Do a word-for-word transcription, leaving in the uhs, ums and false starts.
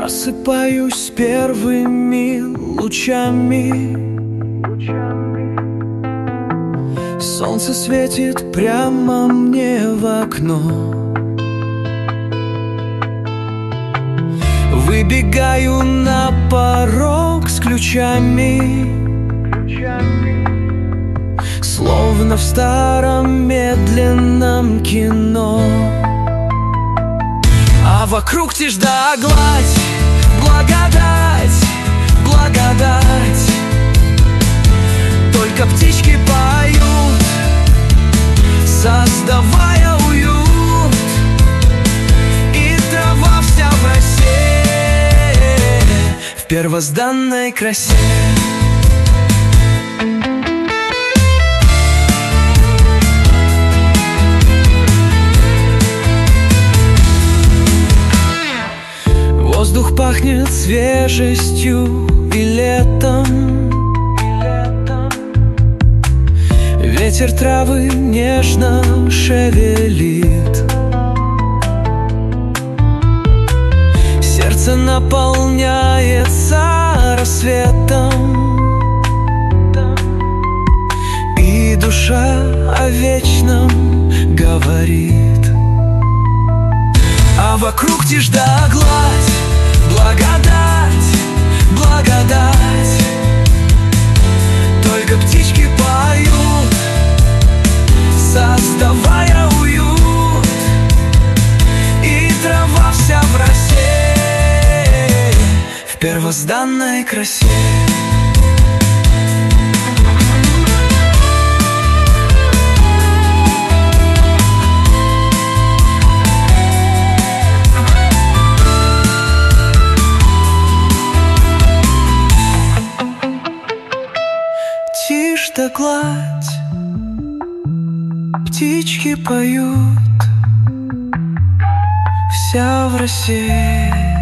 Просыпаюсь с первыми лучами. Солнце светит прямо мне в окно. Выбегаю на порог с ключами, словно в старом медленном кино. А вокруг тишь да гладь, благодать, благодать. Только птички поют, создавая уют, и трава вся в росе, в первозданной красе. Воздух пахнет свежестью и летом. Ветер травы нежно шевелит. Сердце наполняется рассветом, и душа о вечном говорит. А вокруг тишь да гладь, благодать, благодать. Только птички поют, создавая уют, и трава вся в росе, в первозданной красе. Тишь да гладь, птички поют, вся в росе.